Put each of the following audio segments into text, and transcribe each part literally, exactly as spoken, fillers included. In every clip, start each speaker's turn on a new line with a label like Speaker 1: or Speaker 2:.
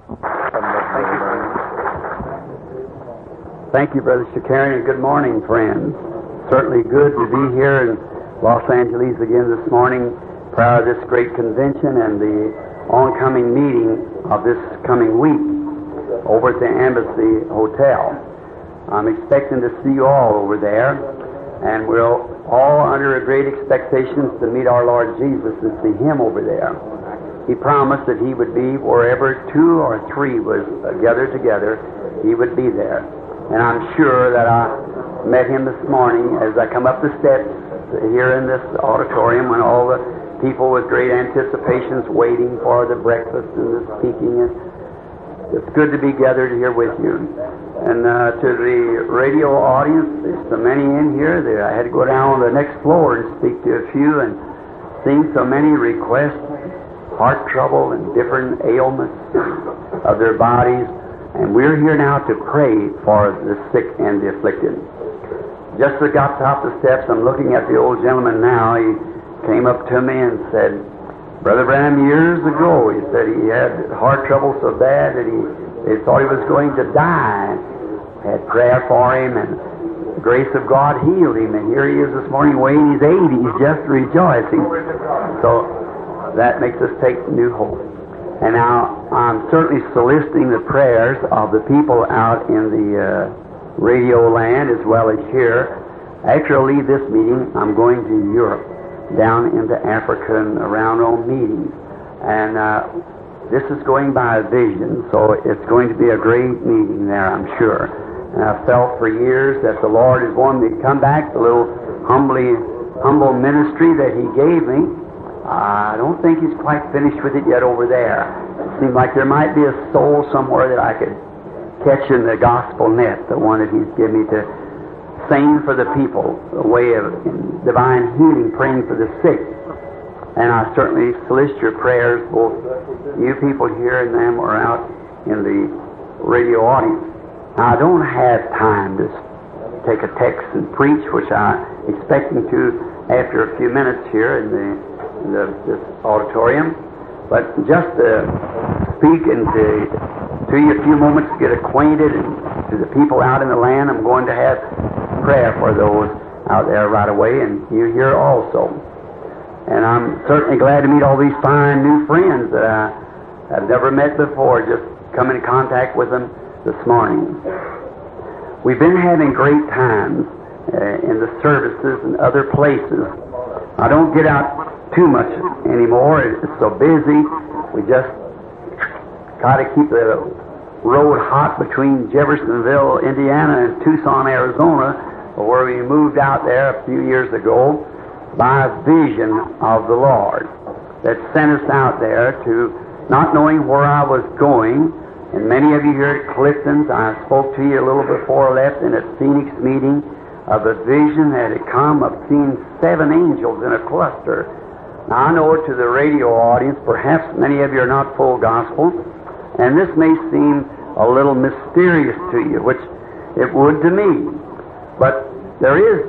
Speaker 1: Thank you, Brother Shakarian, and good morning, friends. Certainly good to be here in Los Angeles again this morning prior to this great convention and the oncoming meeting of this coming week over at the Embassy Hotel. I'm expecting to see you all over there, and we're all under a great expectation to meet our Lord Jesus and see Him over there. He promised that He would be wherever two or three was gathered together, He would be there. And I'm sure that I met Him this morning as I come up the steps here in this auditorium when all the people with great anticipations waiting for the breakfast and the speaking. It's good to be gathered here with you. And uh, to the radio audience, there's so many in here that I had to go down on the next floor and speak to a few and seen so many requests, heart trouble and different ailments of their bodies. And we're here now to pray for the sick and the afflicted. Just as I got top the steps, I'm looking at the old gentleman now. He came up to me and said, Brother Branham, years ago, he said he had heart trouble so bad that he, they thought he was going to die. Had prayer for him, and the grace of God healed him. And here he is this morning weighing his eighties, just rejoicing. So that makes us take new hope. And now I'm certainly soliciting the prayers of the people out in the uh, radio land as well as here. After I leave this meeting, I'm going to Europe, down into Africa and around on meetings. And uh, this is going by a vision, so it's going to be a great meeting there, I'm sure. And I've felt for years that the Lord is wanting me to come back, the little humbly, humble ministry that He gave me. I don't think He's quite finished with it yet over there. It seemed like there might be a soul somewhere that I could catch in the gospel net, the one that He's given me to sing for the people, a way of divine healing, praying for the sick. And I certainly solicit your prayers, both you people here and them or out in the radio audience. Now, I don't have time to take a text and preach, which I'm expecting to after a few minutes here in the in the, this auditorium, but just to speak and to, to you a few moments to get acquainted, and to the people out in the land, I'm going to have prayer for those out there right away, and you here also. And I'm certainly glad to meet all these fine new friends that I have never met before, just come in contact with them this morning. We've been having great times uh, in the services and other places. I don't get out too much anymore. It's so busy. We just try to keep the road hot between Jeffersonville, Indiana, and Tucson, Arizona, where we moved out there a few years ago by a vision of the Lord that sent us out there to not knowing where I was going. And many of you here at Clifton's, I spoke to you a little before I left in a Phoenix meeting of a vision that had come of seeing seven angels in a cluster. Now, I know to the radio audience, perhaps many of you are not full gospel, and this may seem a little mysterious to you, which it would to me. But there is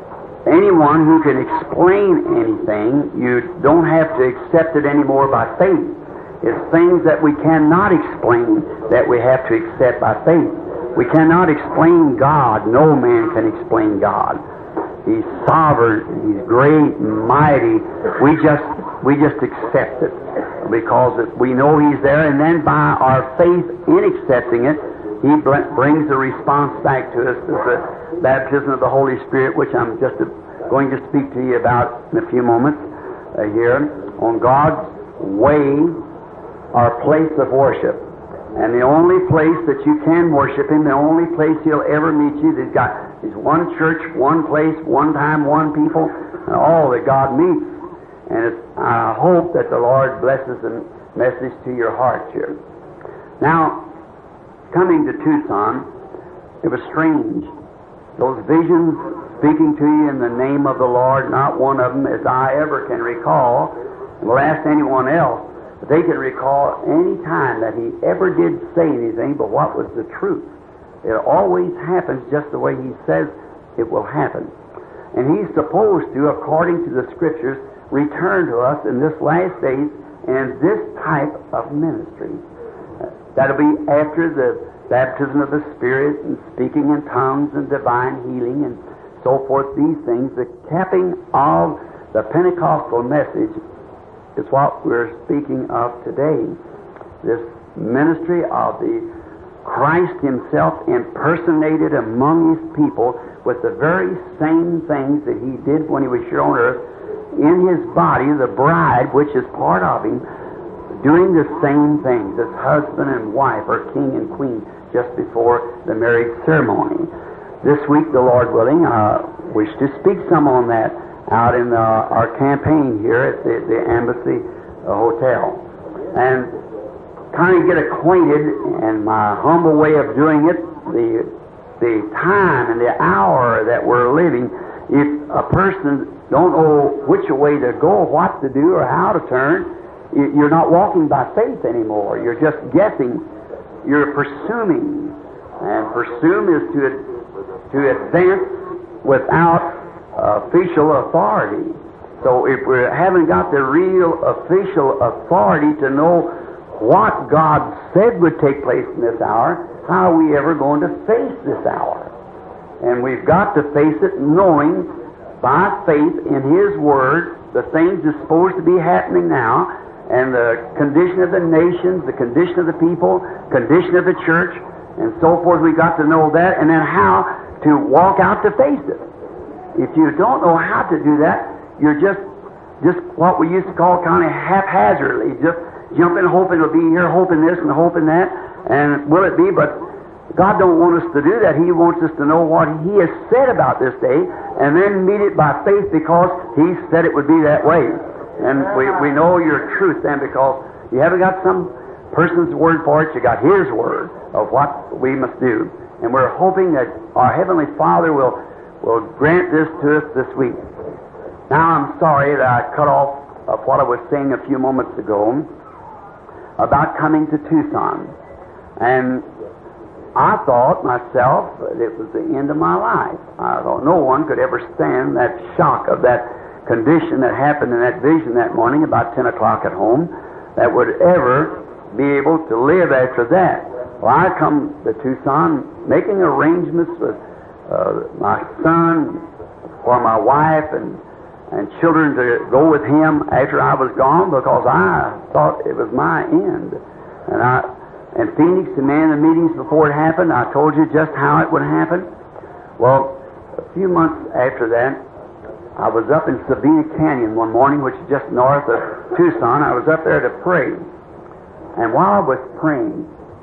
Speaker 1: anyone who can explain anything. You don't have to accept it anymore by faith. It's things that we cannot explain that we have to accept by faith. We cannot explain God. No man can explain God. He's sovereign, He's great and mighty. We just we just accept it because we know He's there, and then by our faith in accepting it, He brings the response back to us as the baptism of the Holy Spirit, which I'm just going to speak to you about in a few moments uh, here on God's way, our place of worship. And the only place that you can worship Him, the only place He'll ever meet you, there's got is one church, one place, one time, one people, and all that God meets. And it's, I hope that the Lord blesses the message to your hearts here. Now, coming to Tucson, it was strange. Those visions speaking to you in the name of the Lord, not one of them, as I ever can recall, and will ask anyone else, but they can recall any time that He ever did say anything but what was the truth. It always happens just the way He says it will happen. And He's supposed to, according to the Scriptures, return to us in this last days and this type of ministry. That'll be after the baptism of the Spirit and speaking in tongues and divine healing and so forth. These things, the capping of the Pentecostal message is what we're speaking of today. This ministry of the Christ Himself impersonated among His people with the very same things that He did when He was here on earth in His body, the bride, which is part of Him, doing the same things as husband and wife or king and queen just before the marriage ceremony. This week, the Lord willing, I wish to speak some on that out in the, our campaign here at the, the Embassy uh, Hotel. And kind of get acquainted, and my humble way of doing it, the, the time and the hour that we're living, if a person don't know which way to go, what to do, or how to turn, you're not walking by faith anymore. You're just guessing. You're presuming. And presume is to, to advance without official authority. So if we haven't got the real official authority to know what God said would take place in this hour, how are we ever going to face this hour? And we've got to face it knowing by faith in His Word the things that's supposed to be happening now, and the condition of the nations, the condition of the people, condition of the church, and so forth. We've got to know that, and then how to walk out to face it. If you don't know how to do that, you're just just what we used to call kind of haphazardly, just jumping, hoping it'll be here, hoping this and hoping that, and will it be? But God don't want us to do that. He wants us to know what He has said about this day, and then meet it by faith because He said it would be that way. And we, we know your truth then, because you haven't got some person's word for it, you got His word of what we must do. And we're hoping that our Heavenly Father will, will grant this to us this week. Now I'm sorry that I cut off of what I was saying a few moments ago about coming to Tucson. And I thought myself that it was the end of my life. I thought no one could ever stand that shock of that condition that happened in that vision that morning about ten o'clock at home, that would ever be able to live after that. Well, I come to Tucson making arrangements with uh, my son for my wife and, and children to go with him after I was gone, because I thought it was my end. And I, in Phoenix, the man in the meetings before it happened, I told you just how it would happen. Well, a few months after that, I was up in Sabina Canyon one morning, which is just north of Tucson. I was up there to pray. And while I was praying,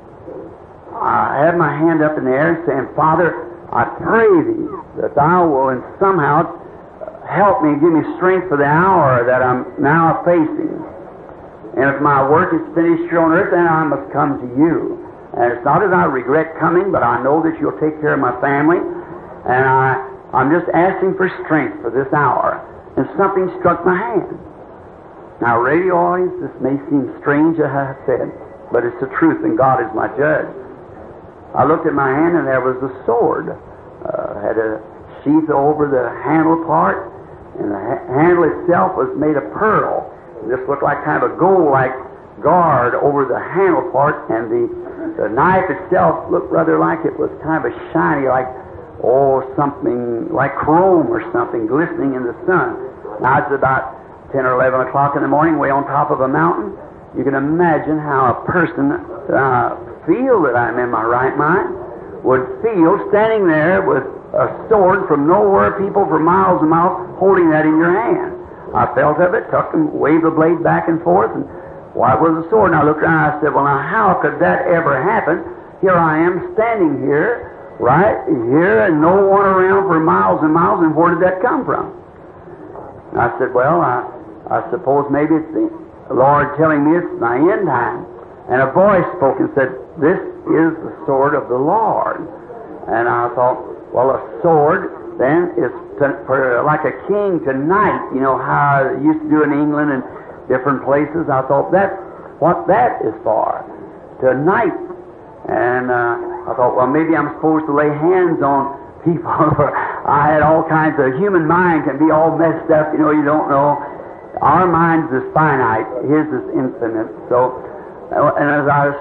Speaker 1: I had my hand up in the air saying, Father, I pray Thee that Thou will and somehow help me, give me strength for the hour that I'm now facing. And if my work is finished here on earth, then I must come to You. And it's not that I regret coming, but I know that You'll take care of my family. And I... I'm just asking for strength for this hour. And something struck my hand. Now, radio audience, this may seem strange as I have said, but it's the truth, and God is my judge. I looked at my hand, and there was a sword. Uh, had a sheath over the handle part, and the ha- handle itself was made of pearl. This looked like kind of a gold-like guard over the handle part, and the, the knife itself looked rather like it was kind of a shiny, like oh, something like chrome or something glistening in the sun. Now, it's about ten or eleven o'clock in the morning, way on top of a mountain. You can imagine how a person uh, feel that I'm in my right mind would feel standing there with a sword from nowhere, people for miles and miles, holding that in your hand. I felt of it, took and waved the blade back and forth, and why, it was a sword. And I looked around and I said, well, now, how could that ever happen? Here I am standing here, right here, and no one around for miles and miles, and where did that come from? And I said, well, I, I suppose maybe it's the Lord telling me it's my end time. And a voice spoke and said, this is the sword of the Lord. And I thought, well, a sword then is to, for like a king to knight, you know how they used to do in England and different places. I thought that's what that is for, to knight. And uh, I thought, well, maybe I'm supposed to lay hands on people. I had all kinds of, human mind can be all messed up, you know, you don't know. Our mind's is finite, His is infinite. So, and as I was,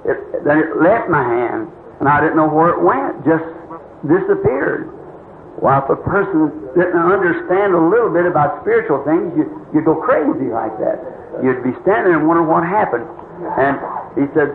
Speaker 1: it, then it left my hand, and I didn't know where it went. Just disappeared. Well, if a person didn't understand a little bit about spiritual things, you, you'd go crazy like that. You'd be standing there and wonder what happened. And he said,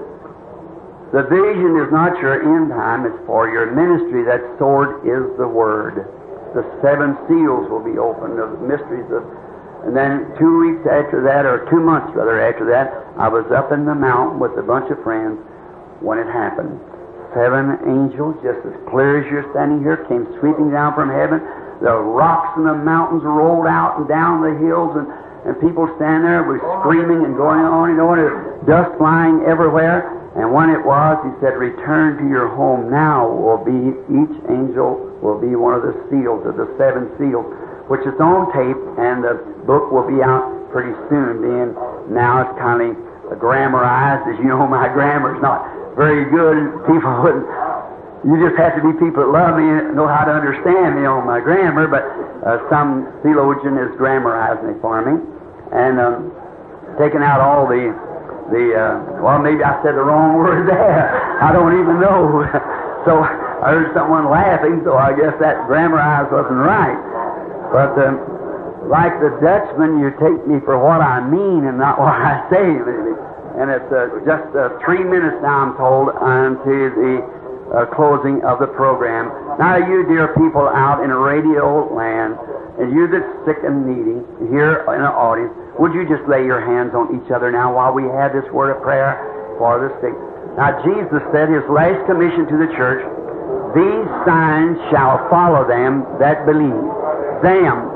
Speaker 1: the vision is not your end time, it's for your ministry. That sword is the Word. The seven seals will be opened, the mysteries of... And then two weeks after that, or two months rather after that, I was up in the mountain with a bunch of friends when it happened. Seven angels, just as clear as you're standing here, came sweeping down from heaven. The rocks and the mountains rolled out and down the hills, and, and people standing there were screaming and going on and on, and dust flying everywhere. And when it was, he said, return to your home. Now will be, each angel will be one of the seals of the seven seals, which is on tape, and the book will be out pretty soon. Being now it's kind of grammarized. As you know, my grammar's not very good. People wouldn't. You just have to be people that love me and know how to understand me on my grammar. But uh, some theologian is grammarizing it for me, and um, taking out all the the. Uh, well, maybe I said the wrong word there. I don't even know. So I heard someone laughing. So I guess that grammarized wasn't right. But um, like the Dutchman, you take me for what I mean and not what I say, really. And it's uh, just uh, three minutes now, I'm told, unto the uh, closing of the program. Now, you dear people out in radio land, and you that's sick and needy here in the audience, would you just lay your hands on each other now while we have this word of prayer for the sick? Now, Jesus said, His last commission to the church, these signs shall follow them that believe. Them,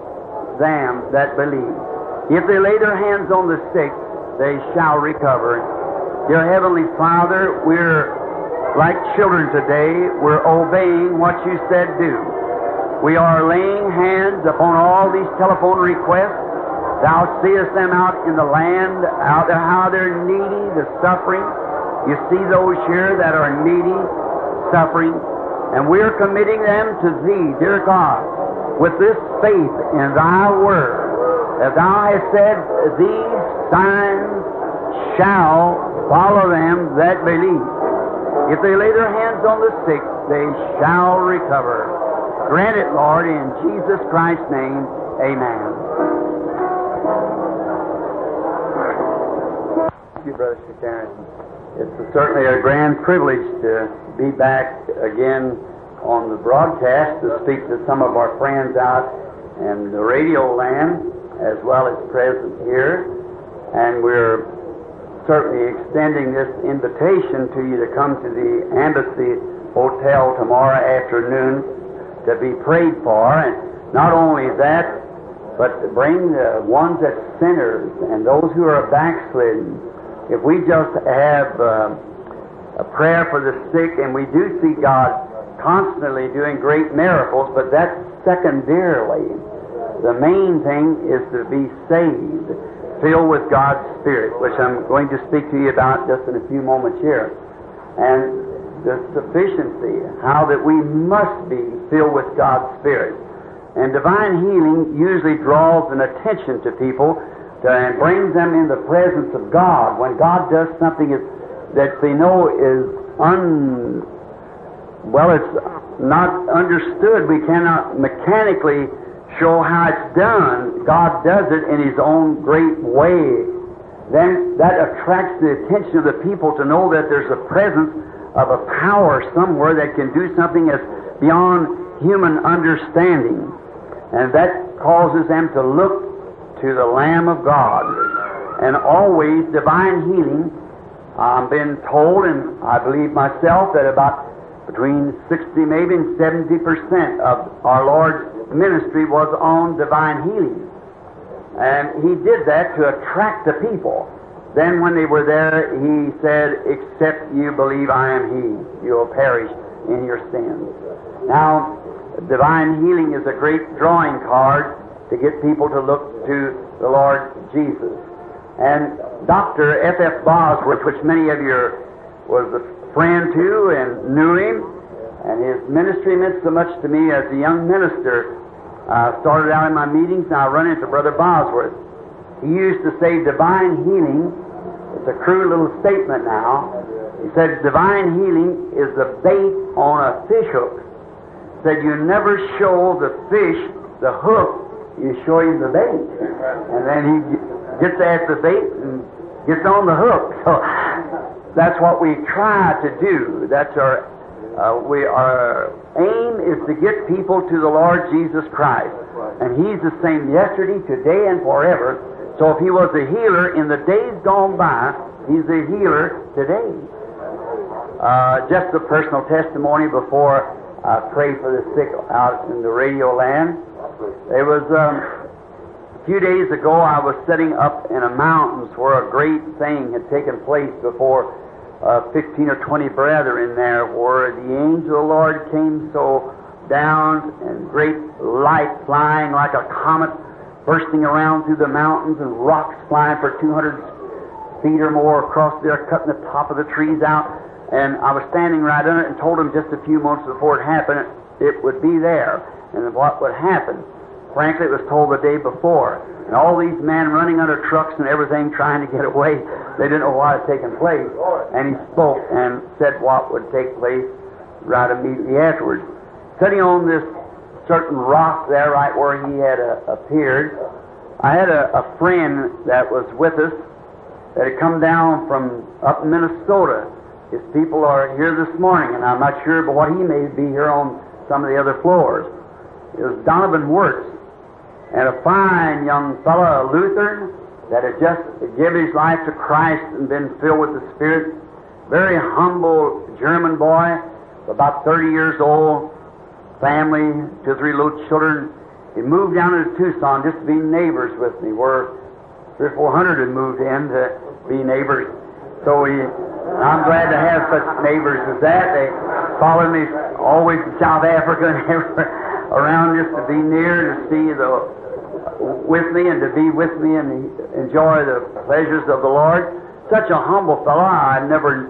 Speaker 1: them that believe. If they lay their hands on the sick, they shall recover. Dear Heavenly Father, we're like children today. We're obeying what you said do. We are laying hands upon all these telephone requests. Thou seest them out in the land, out there, how they're needy, the suffering. You see those here that are needy, suffering, and we're committing them to Thee, dear God, with this faith in Thy Word. As Thou hast said, these signs shall follow them that believe. If they lay their hands on the sick, they shall recover. Grant it, Lord, in Jesus Christ's name. Amen. Thank you, Brother Shakarian. It's certainly a grand privilege to be back again on the broadcast to speak to some of our friends out in the radio land, as well as present here. And we're certainly extending this invitation to you to come to the Embassy Hotel tomorrow afternoon to be prayed for. And not only that, but to bring the ones that's sinners and those who are backslidden. If we just have uh, a prayer for the sick, and we do see God constantly doing great miracles, but that's secondarily. The main thing is to be saved, filled with God's Spirit, which I'm going to speak to you about just in a few moments here. And the sufficiency, how that we must be filled with God's Spirit. And divine healing usually draws an attention to people to, and brings them in the presence of God. When God does something that, that they know is un... well, it's not understood. We cannot mechanically show how it's done. God does it in His own great way. Then that attracts the attention of the people to know that there's a presence of a power somewhere that can do something that's beyond human understanding. And that causes them to look to the Lamb of God. And always divine healing, I've been told, and I believe myself, that about between sixty, maybe and seventy percent of our Lord's ministry was on divine healing. And He did that to attract the people. Then when they were there, He said, except you believe I am He, you will perish in your sins. Now, divine healing is a great drawing card to get people to look to the Lord Jesus. And Doctor F F Bosworth, which many of you are, was a friend to and knew him, and his ministry meant so much to me as a young minister. I uh, started out in my meetings, and I run into Brother Bosworth. He used to say divine healing, it's a crude little statement now, He said divine healing is the bait on a fish hook. He said you never show the fish the hook, you show him the bait. And then he gets at the bait and gets on the hook. So that's what we try to do. That's our, uh, we, our aim is to get people to the Lord Jesus Christ. And He's the same yesterday, today, and forever. So if He was a healer in the days gone by, He's a healer today. Uh, just a personal testimony before I pray for the sick out in the radio land. It was um, a few days ago I was sitting up in the mountains where a great thing had taken place before uh, fifteen or twenty brethren there, where the angel of the Lord came so down and great light flying like a comet bursting around through the mountains and rocks flying for two hundred feet or more across there, cutting the top of the trees out. And I was standing right under it and told him just a few months before it happened it would be there and what would happen. Frankly, it was told the day before. And all these men running under trucks and everything trying to get away, they didn't know what had taken place. And he spoke and said what would take place right immediately afterwards. Sitting on this certain rock there right where he had uh, appeared, I had a, a friend that was with us that had come down from up in Minnesota. His people are here this morning, and I'm not sure, but what he may be here on some of the other floors. It was Donovan Wirtz, and a fine young fellow, a Lutheran, that had just given his life to Christ and been filled with the Spirit. Very humble German boy, about thirty years old, family, two or three little children. He moved down to Tucson just to be neighbors with me, where three or four hundred had moved in to be neighbors. So he, I'm glad to have such neighbors as that. They followed me always to South Africa and everywhere around just to be near, to see the, with me and to be with me and enjoy the pleasures of the Lord. Such a humble fellow. I never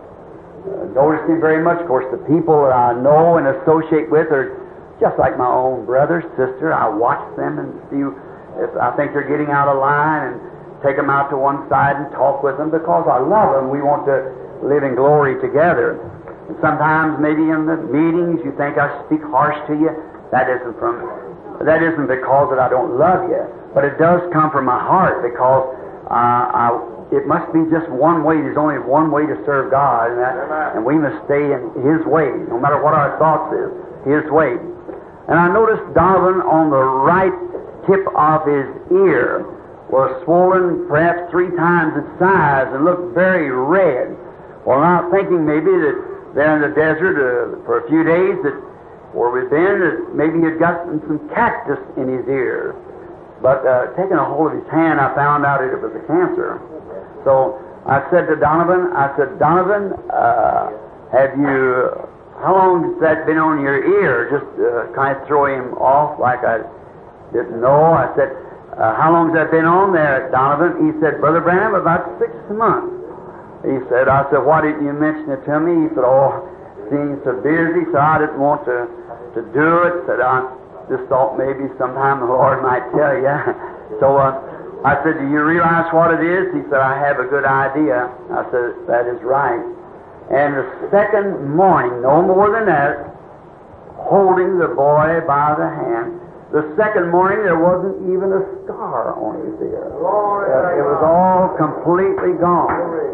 Speaker 1: noticed him very much. Of course, the people that I know and associate with are just like my own brother, sister. I watch them and see if I think they're getting out of line and take them out to one side and talk with them because I love them. We want to live in glory together. And sometimes maybe in the meetings you think I speak harsh to you. That isn't from, that isn't because that I don't love you, but it does come from my heart because uh, I, it must be just one way. There's only one way to serve God, and, that, and we must stay in His way, no matter what our thoughts is, His way. And I noticed Donovan on the right tip of his ear was swollen perhaps three times its size and looked very red. Well, I'm thinking maybe that there in the desert uh, for a few days that where we've been, that maybe he'd gotten some cactus in his ear. But uh, taking a hold of his hand, I found out that it was a cancer. So I said to Donovan, I said, Donovan, uh, have you, how long has that been on your ear? Just uh, kind of throw him off like I didn't know. I said, Uh, how long has that been on there, Donovan? He said, Brother Branham, about six months. He said, I said, why didn't you mention it to me? He said, oh, seems so busy, so I didn't want to, to do it. Said, I just thought maybe sometime the Lord might tell you. So uh, I said, do you realize what it is? He said, I have a good idea. I said, that is right. And the second morning, no more than that, holding the boy by the hand, the second morning, there wasn't even a scar on his ear. Uh, it was all completely gone.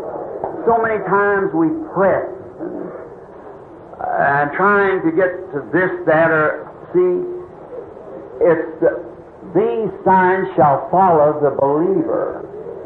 Speaker 1: So many times we press and, uh, and trying to get to this, that, or see, it's the, these signs shall follow the believer.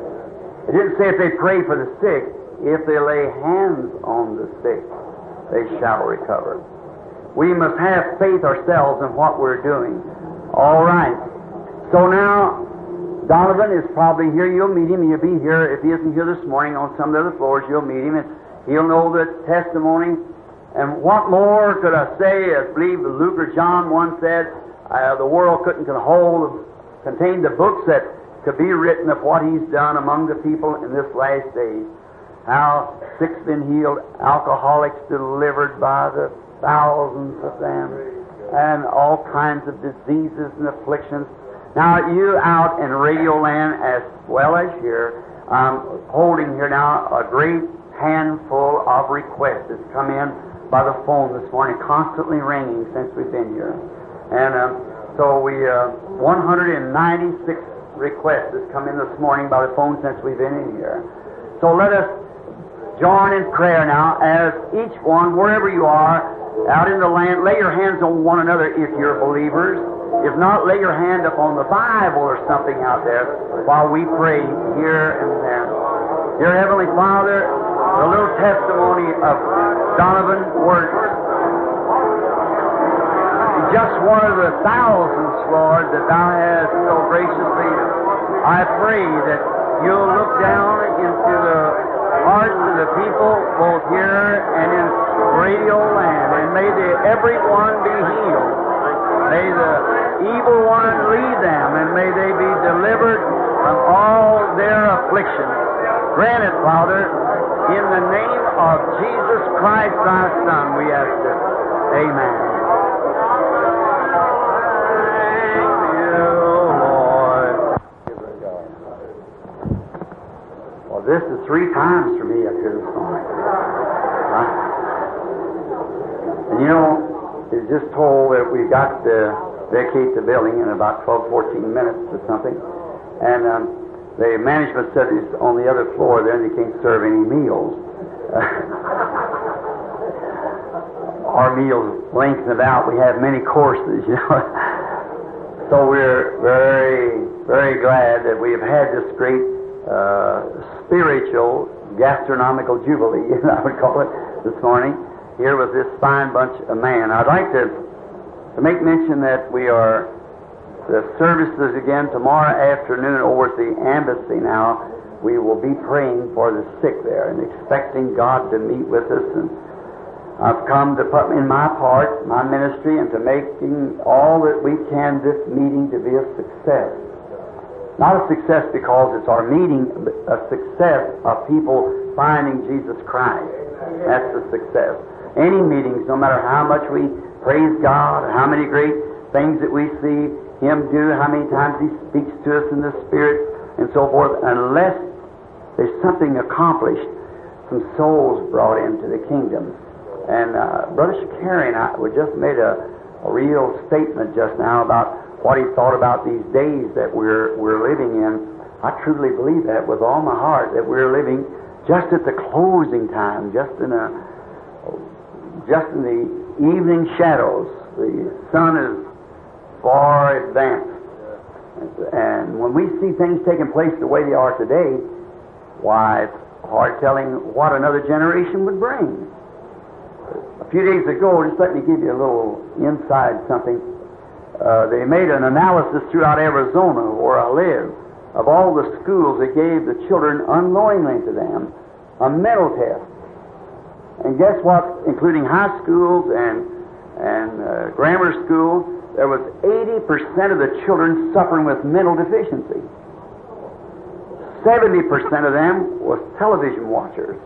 Speaker 1: It didn't say if they pray for the sick, if they lay hands on the sick, they shall recover. We must have faith ourselves in what we're doing. All right. So now, Donovan is probably here. You'll meet him. He'll be here. If he isn't here this morning on some of the other floors, you'll meet him, and he'll know the testimony. And what more could I say? I believe Luke or John once said, uh, the world couldn't hold, contain the books that could be written of what He's done among the people in this last days. How sick's been healed, alcoholics delivered by the thousands of them, and all kinds of diseases and afflictions. Now, you out in Radio Land as well as here, I'm holding here now a great handful of requests that's come in by the phone this morning, constantly ringing since we've been here. And uh, so we, uh, one hundred ninety-six requests has come in this morning by the phone since we've been in here. So let us join in prayer now as each one, wherever you are, out in the land, lay your hands on one another if you're believers. If not, lay your hand up on the Bible or something out there while we pray here and there. Dear Heavenly Father, a little testimony of Donovan Works. Just one of the thousands, Lord, that Thou hast so graciously. I pray that You'll look down into the hearts of the people, both here and in radio land, and may the, everyone be healed. May the evil one lead them, and may they be delivered from all their afflictions. Grant it, Father, in the name of Jesus Christ, Thy Son, we ask it. Amen. This is three times for me up here this morning. Huh? And you know, it's just told that we've got to vacate the building in about twelve, fourteen minutes or something. And um, the management said he's on the other floor there and they can't serve any meals. Our meals lengthen out. We have many courses, you know. So we're very, very glad that we have had this great Uh, spiritual gastronomical jubilee, I would call it, this morning, here with this fine bunch of men. I'd like to, to make mention that we are, the services again tomorrow afternoon over at the embassy now. We will be praying for the sick there and expecting God to meet with us. And I've come to put in my part, my ministry, and to making all that we can this meeting to be a success. Not a success because it's our meeting, but a success of people finding Jesus Christ. That's the success. Any meetings, no matter how much we praise God, how many great things that we see Him do, how many times He speaks to us in the Spirit, and so forth, unless there's something accomplished, some souls brought into the kingdom. And uh, Brother Shakarian, I we just made a, a real statement just now about what he thought about these days that we're we're living in. I truly believe that with all my heart, that we're living just at the closing time, just in a just in the evening shadows. The sun is far advanced, and when we see things taking place the way they are today, why, it's hard telling what another generation would bring. A few days ago, just let me give you a little inside something. Uh, they made an analysis throughout Arizona, where I live, of all the schools that gave the children, unknowingly to them, a mental test. And guess what? Including high schools and and uh, grammar schools, there was eighty percent of the children suffering with mental deficiency. seventy percent of them was television watchers.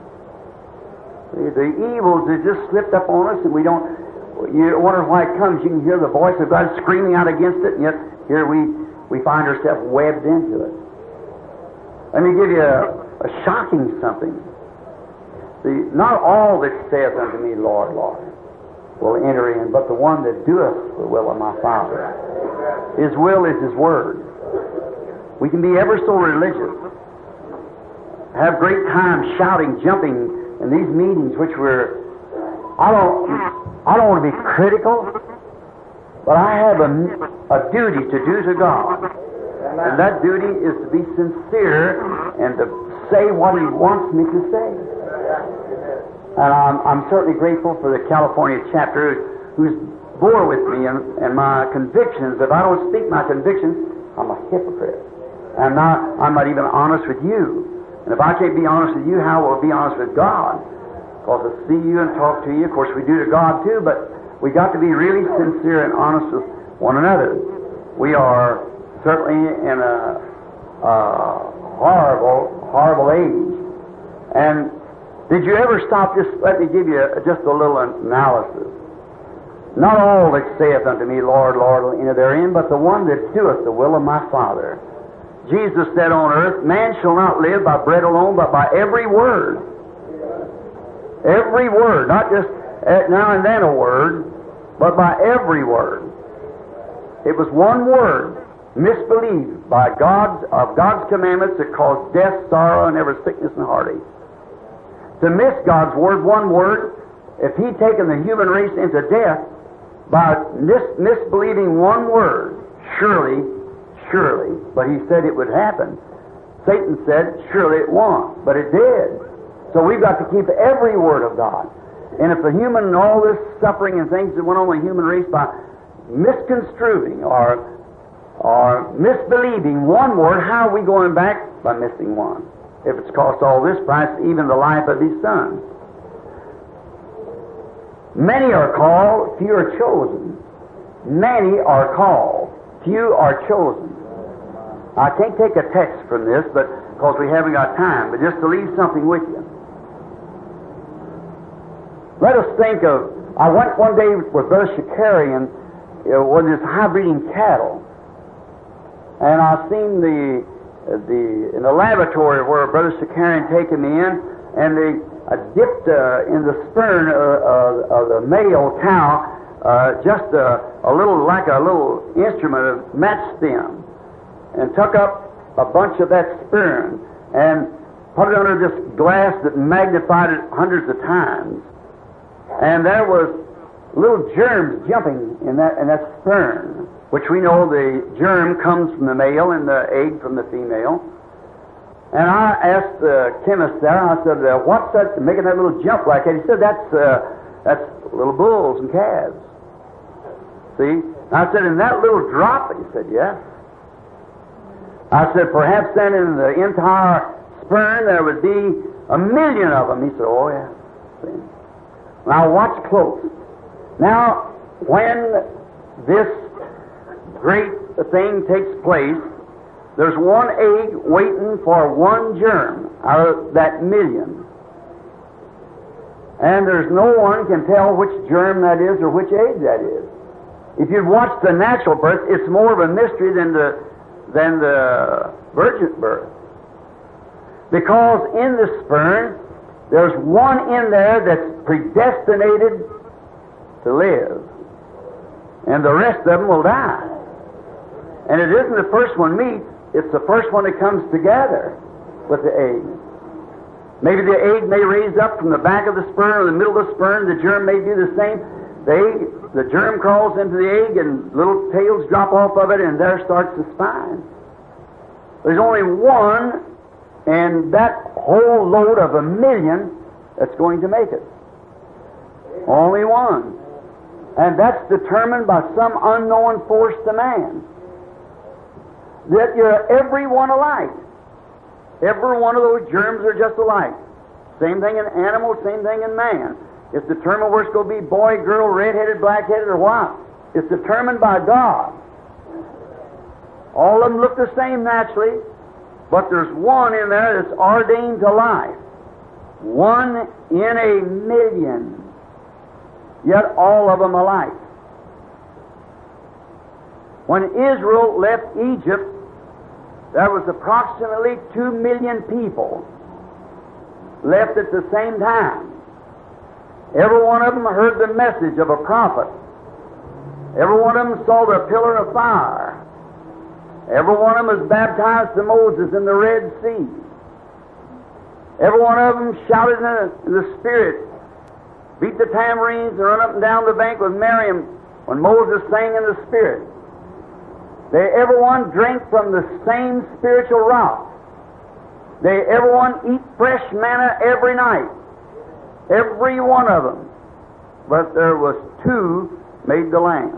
Speaker 1: The, the evils that just slipped up on us, and we don't. You wonder why it comes. You can hear the voice of God screaming out against it, and yet here we, we find ourselves webbed into it. Let me give you a, a shocking something. The, not all that saith unto me, Lord, Lord, will enter in, but the one that doeth the will of my Father. His will is His Word. We can be ever so religious, have great time shouting, jumping in these meetings, which we're, I don't... I don't want to be critical, but I have a, a duty to do to God. And that duty is to be sincere and to say what He wants me to say. And I'm, I'm certainly grateful for the California chapter who's bore with me and, and my convictions. If I don't speak my convictions, I'm a hypocrite. I'm not, I'm not even honest with you. And if I can't be honest with you, how will I be honest with God? Because I see you and talk to you, of course we do to God too, but we got to be really sincere and honest with one another. We are certainly in a, a horrible, horrible age. And did you ever stop, just let me give you just a little analysis. Not all that saith unto me, Lord, Lord, will enter therein, but the one that doeth the will of my Father. Jesus said on earth, man shall not live by bread alone, but by every word Every word, not just now and then a word, but by every word. It was one word, misbelieved by God's, of God's commandments that caused death, sorrow, and every sickness and heartache. To miss God's word, one word, if He'd taken the human race into death by mis- misbelieving one word, surely, surely, but He said it would happen. Satan said, surely it won't, but it did. So we've got to keep every word of God. And if the human, all this suffering and things that went on in the human race by misconstruing or, or misbelieving one word, how are we going back? By missing one. If it's cost all this price, even the life of His Son. Many are called, few are chosen. Many are called, few are chosen. I can't take a text from this, but because we haven't got time, but just to leave something with you. Let us think of, I went one day with Brother Shakarian you know, with his high-breeding cattle, and I seen the, the, in the laboratory where Brother Shakarian taken me in, and they uh, dipped uh, in the sperm uh, uh, of the male cow uh, just a, a little, like a little instrument of match stem, and took up a bunch of that sperm and put it under this glass that magnified it hundreds of times. And there was little germs jumping in that in that sperm, which we know the germ comes from the male and the egg from the female. And I asked the chemist there, I said, uh, what's that making that little jump like that? He said, that's uh, that's little bulls and calves. See? I said, in that little drop? He said, yes. I said, perhaps then in the entire sperm there would be a million of them. He said, oh yeah. See? Now watch close. Now, when this great thing takes place, there's one egg waiting for one germ out of that million. And there's no one can tell which germ that is or which egg that is. If you'd watch the natural birth, it's more of a mystery than the, than the virgin birth. Because in the sperm, there's one in there that's predestinated to live. And the rest of them will die. And it isn't the first one meets, it's the first one that comes together with the egg. Maybe the egg may raise up from the back of the sperm or the middle of the sperm, the germ may do the same. The egg, the germ crawls into the egg and little tails drop off of it and there starts the spine. There's only one and that whole load of a million that's going to make it. Only one. And that's determined by some unknown force to man. That you're every one alike. Every one of those germs are just alike. Same thing in animals, same thing in man. It's determined where it's going to be boy, girl, red-headed, black-headed, or what. It's determined by God. All of them look the same naturally, but there's one in there that's ordained to life. One in a million. Yet all of them alike. When Israel left Egypt, there was approximately two million people left at the same time. Every one of them heard the message of a prophet. Every one of them saw the pillar of fire. Every one of them was baptized to Moses in the Red Sea. Every one of them shouted in the, in the Spirit, beat the tambourines and run up and down the bank with Miriam when Moses sang in the Spirit. They everyone drank from the same spiritual rock. They everyone eat fresh manna every night. Every one of them. But there was two made the land.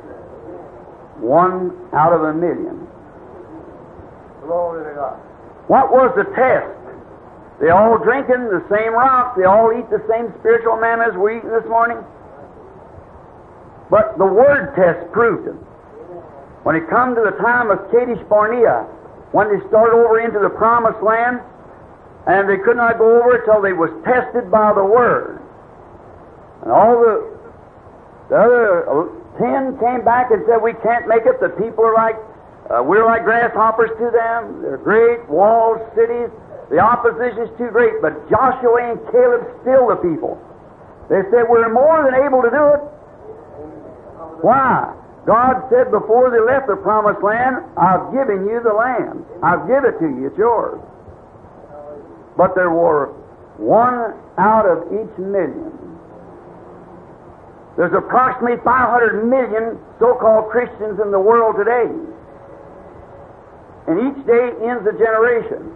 Speaker 1: One out of a million. Glory to God. What was the test? They all drinking the same rock. They all eat the same spiritual manna as we're eating this morning. But the word test proved it. When it come to the time of Kadesh Barnea, when they started over into the Promised Land, and they could not go over till they was tested by the Word. And all the, the other ten came back and said, we can't make it. The people are like, uh, we're like grasshoppers to them. They're great walled cities. The opposition is too great, but Joshua and Caleb still the people. They said, we're more than able to do it. Why? God said before they left the promised land, I've given you the land. I've given it to you. It's yours. But there were one out of each million. There's approximately five hundred million so-called Christians in the world today. And each day ends a generation.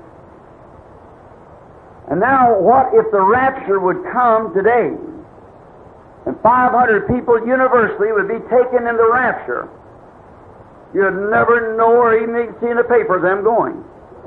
Speaker 1: And now what if the rapture would come today? And five hundred people universally would be taken in the rapture. You'd never know or even see in the paper them going.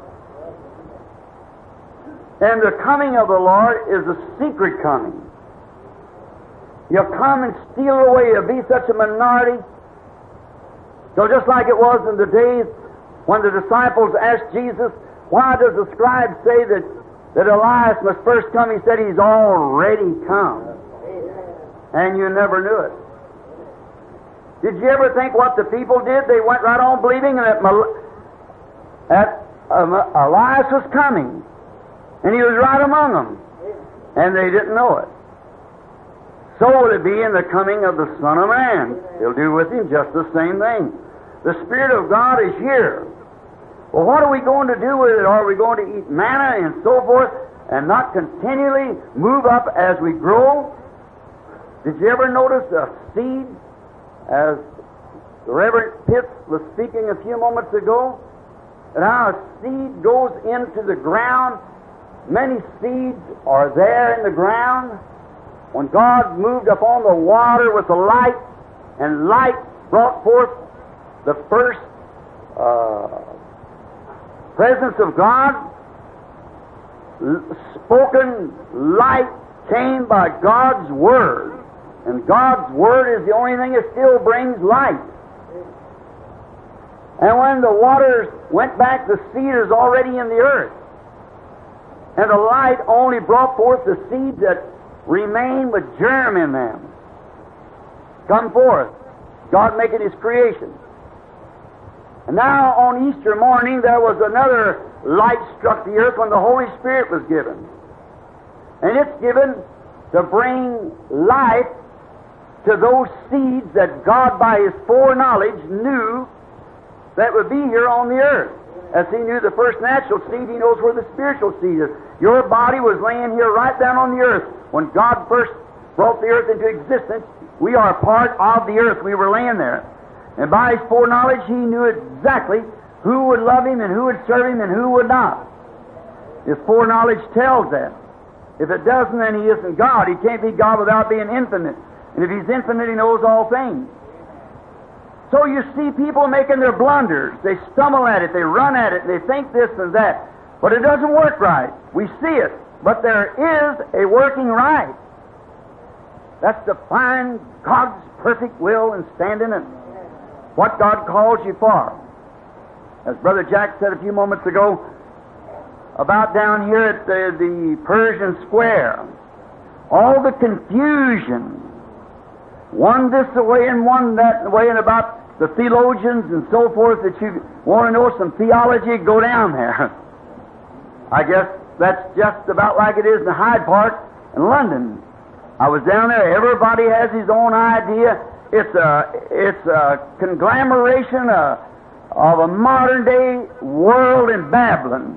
Speaker 1: And the coming of the Lord is a secret coming. You'll come and steal away. You'll be such a minority. So just like it was in the days when the disciples asked Jesus, why does the scribe say that, that Elias must first come? He said, he's already come. And you never knew it. Did you ever think what the people did? They went right on believing that, that um, Elias was coming. And he was right among them. And they didn't know it. So will it be in the coming of the Son of Man. He'll do with him just the same thing. The Spirit of God is here. Well, what are we going to do with it? Are we going to eat manna and so forth and not continually move up as we grow? Did you ever notice a seed, as the Reverend Pitts was speaking a few moments ago, and how a seed goes into the ground? Many seeds are there in the ground. When God moved upon the water with the light, and light brought forth the first uh, presence of God, spoken light came by God's Word. And God's Word is the only thing that still brings light. And when the waters went back, the seed is already in the earth. And the light only brought forth the seeds that remain with germ in them. Come forth. God making His creation. And now on Easter morning there was another light struck the earth when the Holy Spirit was given. And it's given to bring life to those seeds that God by His foreknowledge knew that would be here on the earth. As He knew the first natural seed, He knows where the spiritual seed is. Your body was laying here right down on the earth. When God first brought the earth into existence, we are a part of the earth. We were laying there. And by His foreknowledge, He knew exactly who would love Him and who would serve Him and who would not. His foreknowledge tells that. If it doesn't, then He isn't God. He can't be God without being infinite. And if He's infinite, He knows all things. So you see people making their blunders. They stumble at it, they run at it, they think this and that. But it doesn't work right. We see it. But there is a working right. That's to find God's perfect will and stand in it. What God calls you for. As Brother Jack said a few moments ago, about down here at the, the Persian Square, all the confusion, one this way and one that way, and about the theologians and so forth, that you want to know some theology, go down there. I guess that's just about like it is in Hyde Park in London. I was down there. Everybody has his own idea. It's a it's a conglomeration of, of a modern day world in Babylon.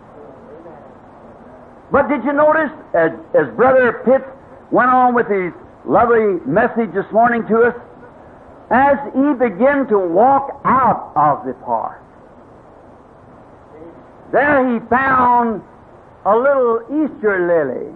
Speaker 1: But did you notice, as, as Brother Pitts went on with his lovely message this morning to us, as he began to walk out of the park, there he found a little Easter lily.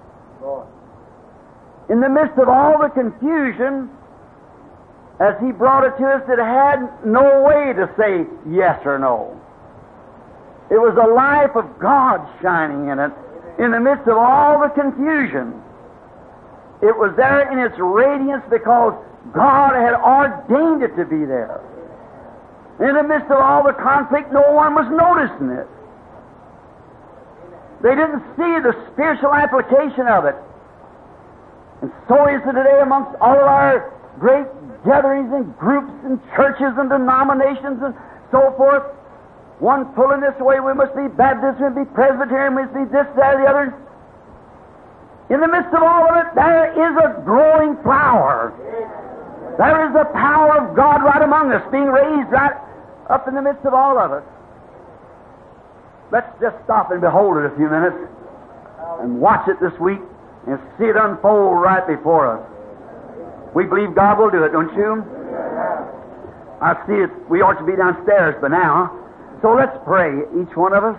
Speaker 1: In the midst of all the confusion, as he brought it to us, it had no way to say yes or no. It was the life of God shining in it, in the midst of all the confusion. It was there in its radiance because God had ordained it to be there. In the midst of all the conflict, no one was noticing it. They didn't see the spiritual application of it. And so is it today amongst all of our great gatherings and groups and churches and denominations and so forth. one pulling this way, we must be Baptist, we must be Presbyterian, we must be this, that, or the other. In the midst of all of it, there is a growing flower. There is the power of God right among us, being raised right up in the midst of all of us. Let's just stop and behold it a few minutes and watch it this week and see it unfold right before us. We believe God will do it, don't you? I see it. We ought to be downstairs by now. So let's pray, each one of us.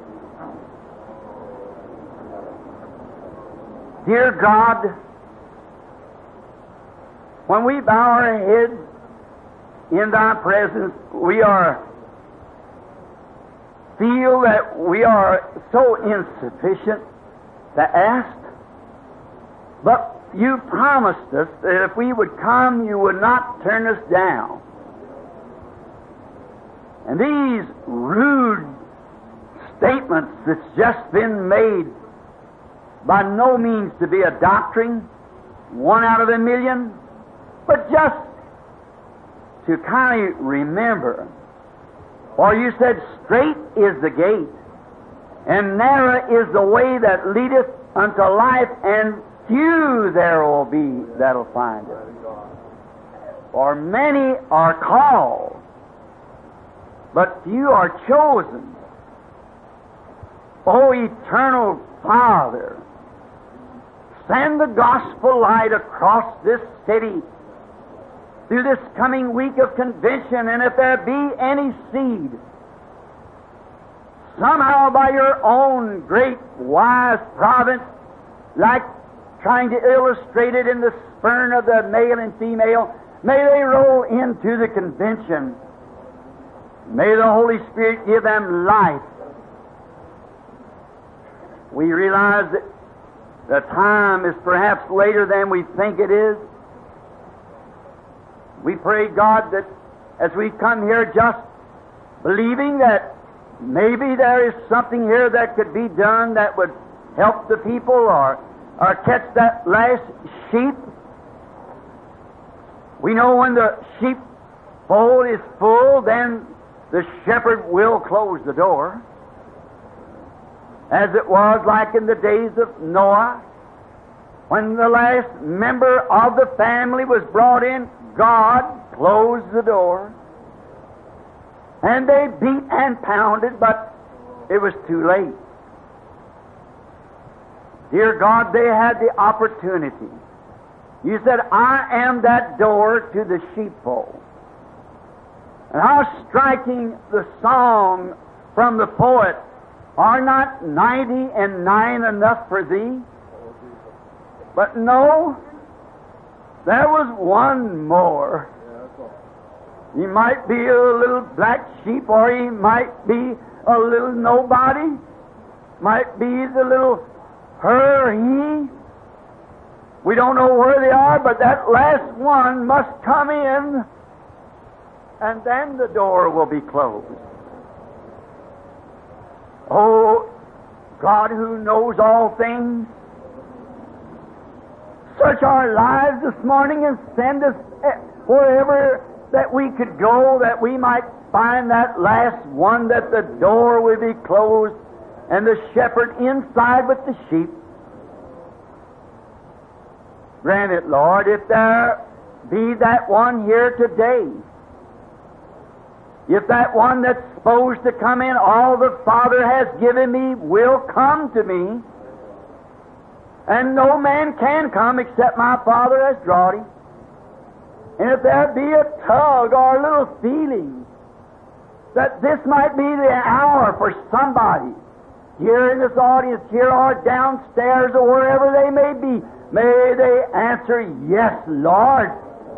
Speaker 1: Dear God, when we bow our heads in Thy presence, we are feel that we are so insufficient to ask, but You promised us that if we would come, You would not turn us down. And these rude statements that's just been made, by no means to be a doctrine, one out of a million, but just to kind of remember. For You said, straight is the gate, and narrow is the way that leadeth unto life, and few there will be that'll find it. For many are called, but few are chosen. O eternal Father, send the gospel light across this city through this coming week of convention, and if there be any seed, somehow by Your own great wise providence, like trying to illustrate it in the spurn of the male and female, may they roll into the convention. May the Holy Spirit give them life. We realize that the time is perhaps later than we think it is. We pray, God, that as we come here just believing that maybe there is something here that could be done that would help the people or, or catch that last sheep. We know when the sheepfold is full, then the shepherd will close the door. As it was like in the days of Noah, when the last member of the family was brought in, God closed the door. And they beat and pounded, but it was too late. Dear God, they had the opportunity. You said, I am that door to the sheepfold. And how striking the song from the poet, are not ninety and nine enough for thee? But no, there was one more. He might be a little black sheep, or he might be a little nobody, might be the little her, he. We don't know where they are, but that last one must come in, and then the door will be closed. Oh, God who knows all things, search our lives this morning and send us wherever that we could go, that we might find that last one, that the door will be closed and the shepherd inside with the sheep. Grant it, Lord, if there be that one here today, if that one that's supposed to come in, all the Father has given me will come to me, and no man can come except my Father has drawn him. And if there be a tug or a little feeling that this might be the hour for somebody here in this audience, here or downstairs or wherever they may be, may they answer, yes, Lord.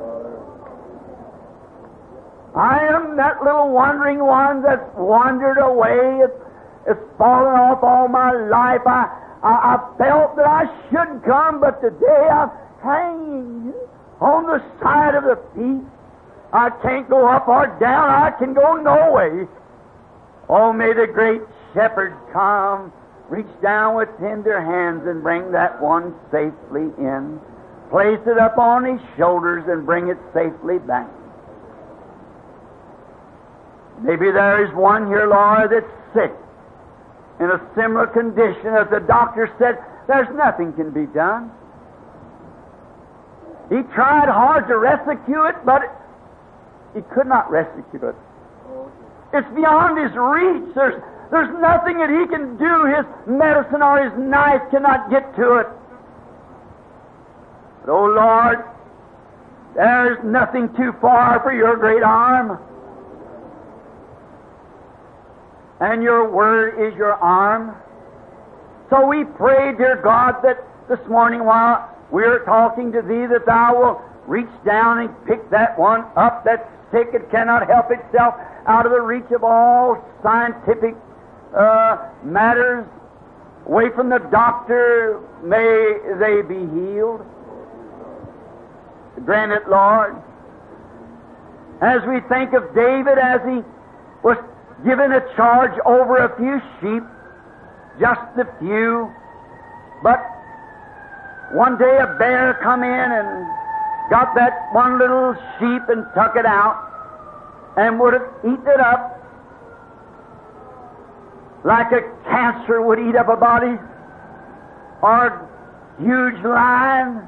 Speaker 1: I am that little wandering one that's wandered away. It's, it's fallen off all my life. I, I, I felt that I should come, but today I'm hanging on the side of the feet. I can't go up or down. I can go no way. Oh, may the great shepherd come, reach down with tender hands and bring that one safely in. Place it up on his shoulders and bring it safely back. Maybe there is one here, Lord, that's sick in a similar condition that the doctor said there's nothing can be done. He tried hard to rescue it, but he could not rescue it. It's beyond his reach. There's, there's nothing that he can do. His medicine or his knife cannot get to it. But, oh Lord, there's nothing too far for your great arm. And your word is your arm. So we pray, dear God, that this morning while we're talking to Thee, that Thou will reach down and pick that one up that's sick and cannot help itself, out of the reach of all scientific uh, matters, away from the doctor. May they be healed. Grant it, Lord. As we think of David, as he was given a charge over a few sheep, just a few, but one day a bear come in and got that one little sheep and took it out and would have eaten it up like a cancer would eat up a body, or a huge lion.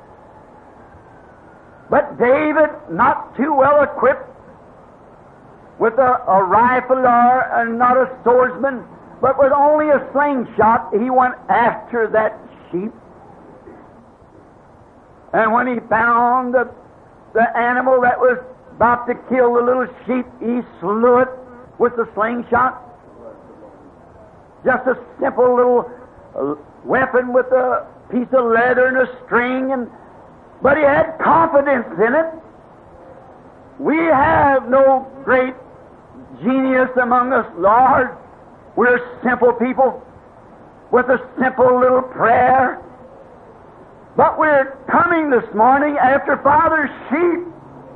Speaker 1: But David, not too well equipped with a, a rifle or and not a swordsman, but with only a slingshot, he went after that sheep. And when he found the, the animal that was about to kill the little sheep, he slew it with the slingshot. Just a simple little uh, weapon with a piece of leather and a string, and but he had confidence in it. We have no great genius among us, Lord. We're simple people with a simple little prayer. But we're coming this morning after Father's sheep.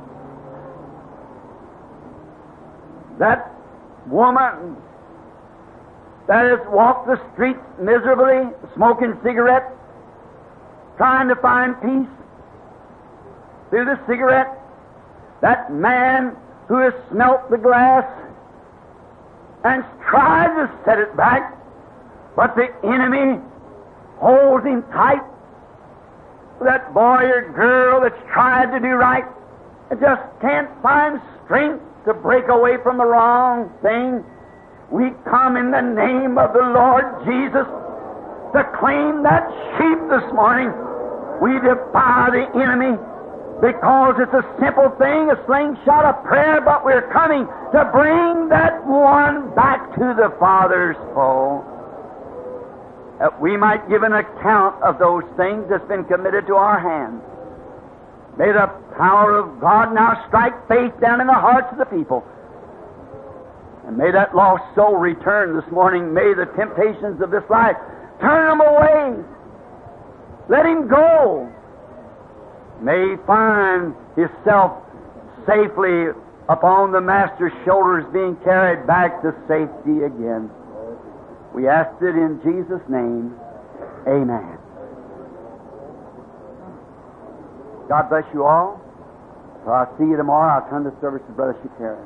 Speaker 1: That woman that has walked the streets miserably, smoking cigarettes, trying to find peace through the cigarette. That man who has smelt the glass and tried to set it back, but the enemy holds him tight. That boy or girl that's tried to do right and just can't find strength to break away from the wrong thing. We come in the name of the Lord Jesus to claim that sheep this morning. We defy the enemy because it's a simple thing, a slingshot of prayer, but we're coming to bring that one back to the Father's fold, that we might give an account of those things that's been committed to our hands. May the power of God now strike faith down in the hearts of the people. And may that lost soul return this morning. May the temptations of this life turn him away. Let him go. May he find himself safely upon the Master's shoulders, being carried back to safety again. We ask it in Jesus' name. Amen. God bless you all. So I'll see you tomorrow. I'll turn the service to Brother Shakarian.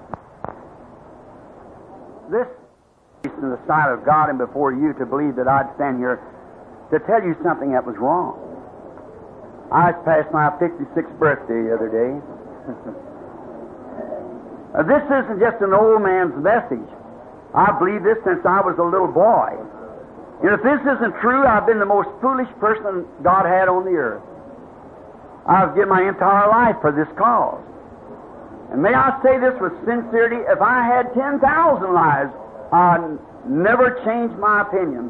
Speaker 1: This is in the sight of God and before you to believe that I'd stand here to tell you something that was wrong. I passed my fifty-sixth birthday the other day. uh, this isn't just an old man's message. I believe this since I was a little boy. And if this isn't true, I've been the most foolish person God had on the earth. I've given my entire life for this cause. And may I say this with sincerity, if I had ten thousand lives, I'd never change my opinion.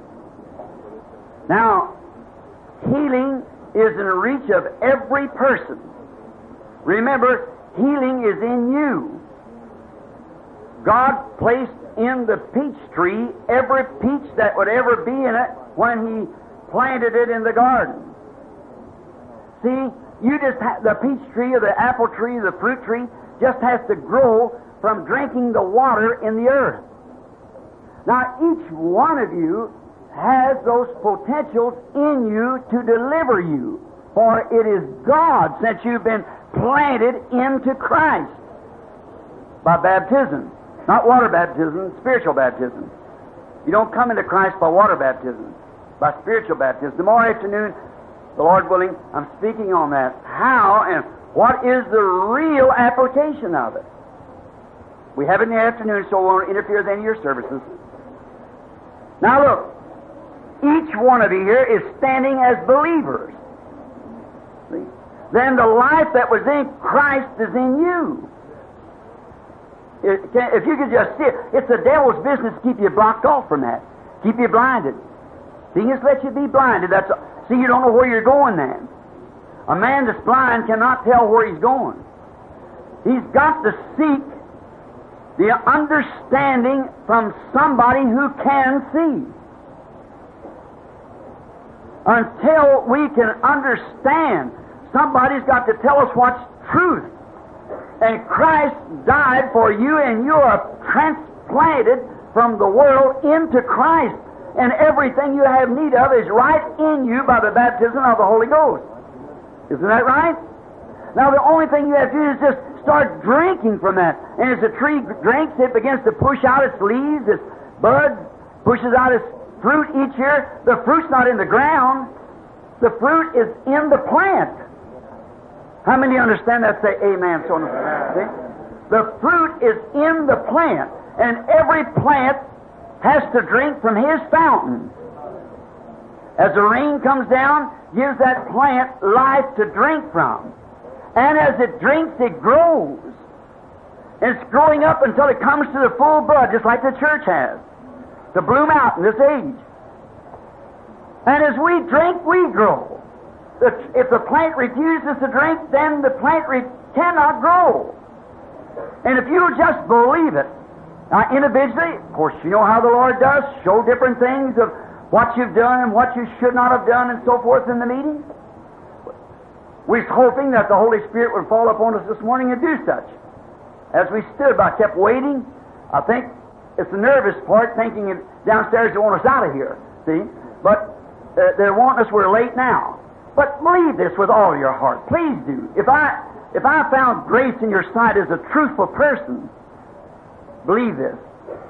Speaker 1: Now, healing is in the reach of every person. Remember, healing is in you. God placed in the peach tree every peach that would ever be in it when He planted it in the garden. See, you just ha- the peach tree or the apple tree, the fruit tree, just has to grow from drinking the water in the earth. Now, each one of you has those potentials in you to deliver you, for it is God, since you've been planted into Christ. by baptism. Not water baptism, spiritual baptism. You don't come into Christ by water baptism, by spiritual baptism. Tomorrow afternoon, the Lord willing, I'm speaking on that. How and what is the real application of it? We have it in the afternoon, so we won't interfere with any of your services. Now look, each one of you here is standing as believers. See? Then the life that was in Christ is in you. It can, if you could just see it, it's the devil's business to keep you blocked off from that, keep you blinded. He just lets you be blinded. That's see, you don't know where you're going then. A man that's blind cannot tell where he's going. He's got to seek the understanding from somebody who can see. Until we can understand, somebody's got to tell us what's truth. And Christ died for you, and you are transplanted from the world into Christ. And everything you have need of is right in you by the baptism of the Holy Ghost. Isn't that right? Now the only thing you have to do is just start drinking from that. And as the tree drinks, it begins to push out its leaves, its bud, pushes out its fruit each year. The fruit's not in the ground. The fruit is in the plant. How many understand that? Say amen. So, see? The fruit is in the plant, and every plant has to drink from His fountain. As the rain comes down, gives that plant life to drink from. And as it drinks, it grows. It's growing up until it comes to the full bud, just like the church has, to bloom out in this age. And as we drink, we grow. If the plant refuses to drink, then the plant re- cannot grow. And if you just believe it, now individually, of course, you know how the Lord does, show different things of what you've done and what you should not have done and so forth in the meeting. We're hoping that the Holy Spirit would fall upon us this morning and do such. As we stood, I kept waiting. I think it's the nervous part, thinking it downstairs they want us out of here. See? But uh, they're wanting us, we're late now. But believe this with all your heart. Please do. If I if I found grace in your sight as a truthful person, believe this.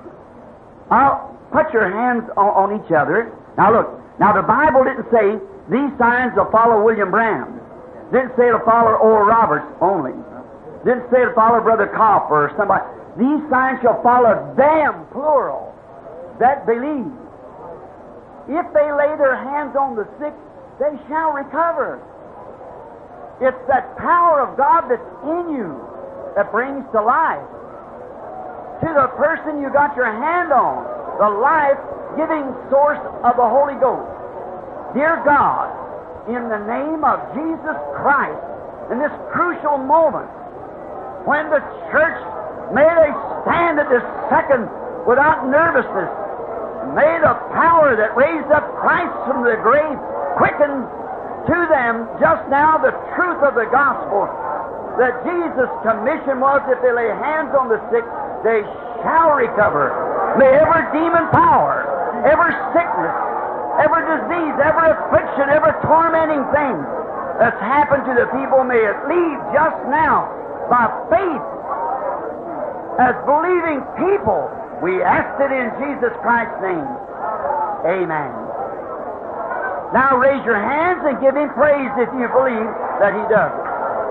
Speaker 1: I'll put your hands on, on each other. Now look, now the Bible didn't say these signs will follow William Branham. Didn't say it'll follow Oral Roberts only. Didn't say it'll follow Brother Copper or somebody. These signs shall follow them, plural, that believe. If they lay their hands on the sick, they shall recover. It's that power of God that's in you that brings to life. To the person you got your hand on, the life-giving source of the Holy Ghost. Dear God, in the name of Jesus Christ, in this crucial moment, when the church, may they stand at this second without nervousness. May the power that raised up Christ from the grave quicken to them just now the truth of the gospel, that Jesus' commission was, if they lay hands on the sick, they shall recover. May every demon power, every sickness, every disease, every affliction, every tormenting thing that's happened to the people, may it leave just now by faith as believing people. We asked it in Jesus Christ's name. Amen. Now raise your hands and give Him praise if you believe that He does it.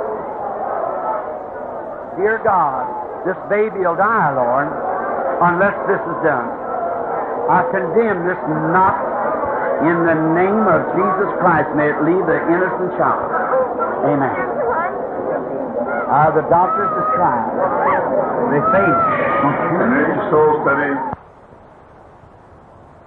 Speaker 1: Dear God, this baby will die, Lord, unless this is done. I condemn this not in the name of Jesus Christ. May it leave the innocent child. Amen. Uh, the doctors have tried. They failed.
Speaker 2: And make your soul steady.